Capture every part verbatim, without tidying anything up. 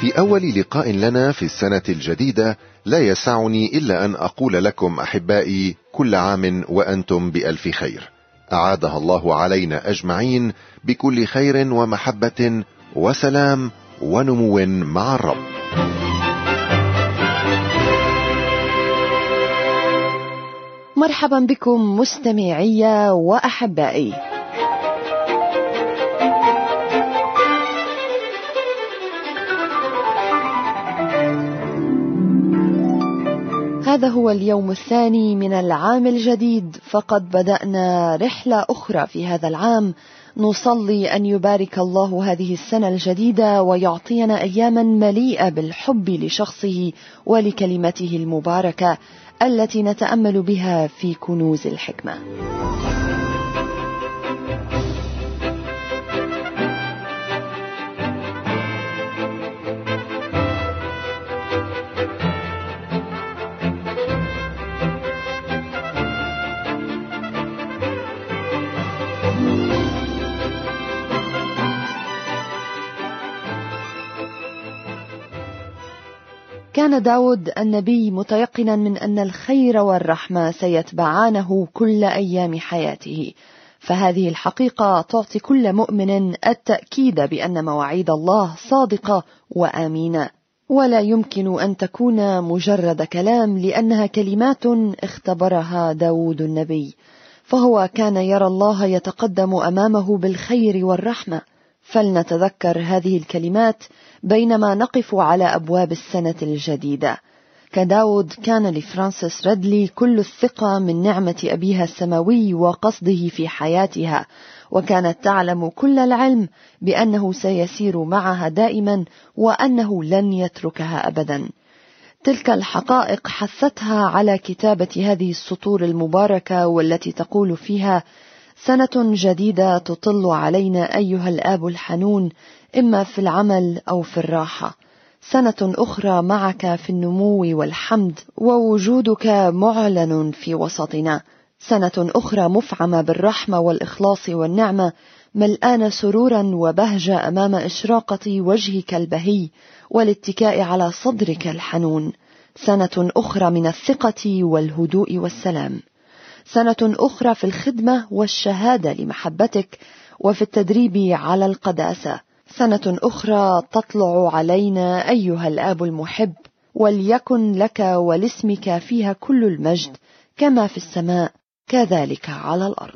في أول لقاء لنا في السنة الجديدة لا يسعني إلا أن أقول لكم أحبائي كل عام وأنتم بألف خير، أعادها الله علينا أجمعين بكل خير ومحبة وسلام ونمو مع الرب. مرحبا بكم مستمعي وأحبائي. هذا هو اليوم الثاني من العام الجديد، فقد بدأنا رحلة أخرى في هذا العام. نصلي أن يبارك الله هذه السنة الجديدة ويعطينا أياما مليئة بالحب لشخصه ولكلمته المباركة التي نتأمل بها في كنوز الحكمة. كان داود النبي متيقنا من أن الخير والرحمة سيتبعانه كل أيام حياته، فهذه الحقيقة تعطي كل مؤمن التأكيد بأن مواعيد الله صادقة وآمينة، ولا يمكن أن تكون مجرد كلام، لأنها كلمات اختبرها داود النبي، فهو كان يرى الله يتقدم أمامه بالخير والرحمة. فلنتذكر هذه الكلمات بينما نقف على أبواب السنة الجديدة. كداود كان لفرانسيس ريدلي كل الثقة من نعمة أبيها السماوي وقصده في حياتها، وكانت تعلم كل العلم بأنه سيسير معها دائما وأنه لن يتركها أبدا. تلك الحقائق حثتها على كتابة هذه السطور المباركة، والتي تقول فيها: سنة جديدة تطل علينا أيها الآب الحنون، إما في العمل أو في الراحة. سنة أخرى معك في النمو والحمد، ووجودك معلن في وسطنا. سنة أخرى مفعمة بالرحمة والإخلاص والنعمة، ملآن سرورا وبهجة أمام إشراقة وجهك البهي والاتكاء على صدرك الحنون. سنة أخرى من الثقة والهدوء والسلام. سنة أخرى في الخدمة والشهادة لمحبتك وفي التدريب على القداسة. سنة أخرى تطلع علينا أيها الآب المحب، وليكن لك ولاسمك فيها كل المجد، كما في السماء كذلك على الأرض.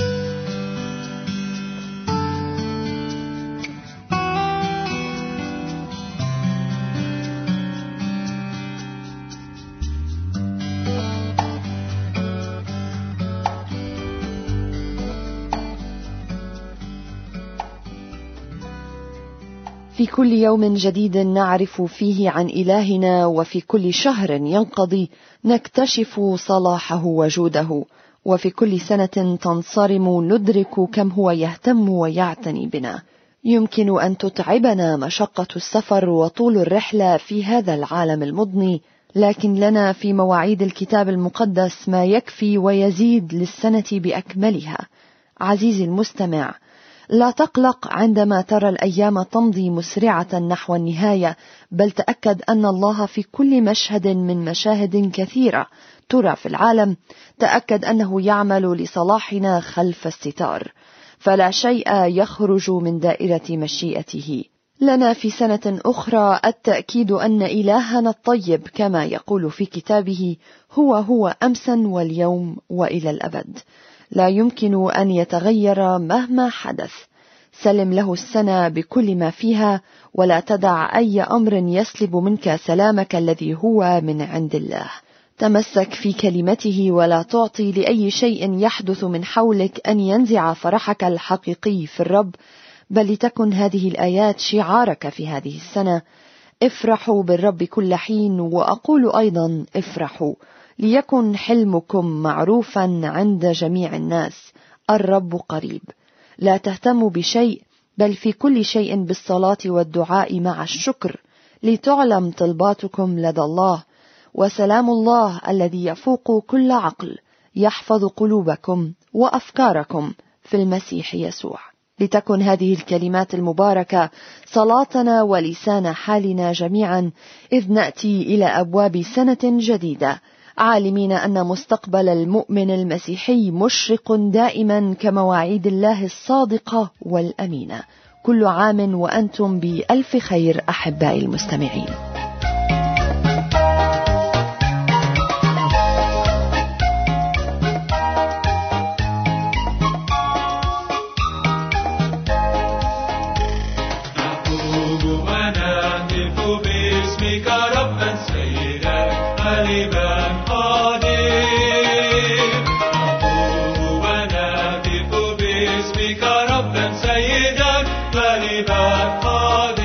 في كل يوم جديد نعرف فيه عن إلهنا، وفي كل شهر ينقضي نكتشف صلاحه وجوده، وفي كل سنة تنصرم ندرك كم هو يهتم ويعتني بنا. يمكن أن تتعبنا مشقة السفر وطول الرحلة في هذا العالم المضني، لكن لنا في مواعيد الكتاب المقدس ما يكفي ويزيد للسنة بأكملها. عزيزي المستمع، لا تقلق عندما ترى الأيام تمضي مسرعة نحو النهاية، بل تأكد أن الله في كل مشهد من مشاهد كثيرة ترى في العالم، تأكد أنه يعمل لصلاحنا خلف الستار، فلا شيء يخرج من دائرة مشيئته. لنا في سنة أخرى التأكيد أن إلهنا الطيب كما يقول في كتابه هو هو أمسا واليوم وإلى الأبد، لا يمكن أن يتغير مهما حدث. سلم له السنة بكل ما فيها، ولا تدع أي أمر يسلب منك سلامك الذي هو من عند الله. تمسك في كلمته، ولا تعطي لأي شيء يحدث من حولك أن ينزع فرحك الحقيقي في الرب، بل لتكن هذه الآيات شعارك في هذه السنة: افرحوا بالرب كل حين، وأقول أيضا افرحوا، ليكن حلمكم معروفا عند جميع الناس، الرب قريب. لا تهتموا بشيء، بل في كل شيء بالصلاة والدعاء مع الشكر، لتعلم طلباتكم لدى الله، وسلام الله الذي يفوق كل عقل يحفظ قلوبكم وأفكاركم في المسيح يسوع. لتكن هذه الكلمات المباركة صلاتنا ولسان حالنا جميعا إذ نأتي إلى أبواب سنة جديدة، عالمين أن مستقبل المؤمن المسيحي مشرق دائما كمواعيد الله الصادقة والأمينة. كل عام وأنتم بألف خير أحبائي المستمعين. سيدا غالبا قادر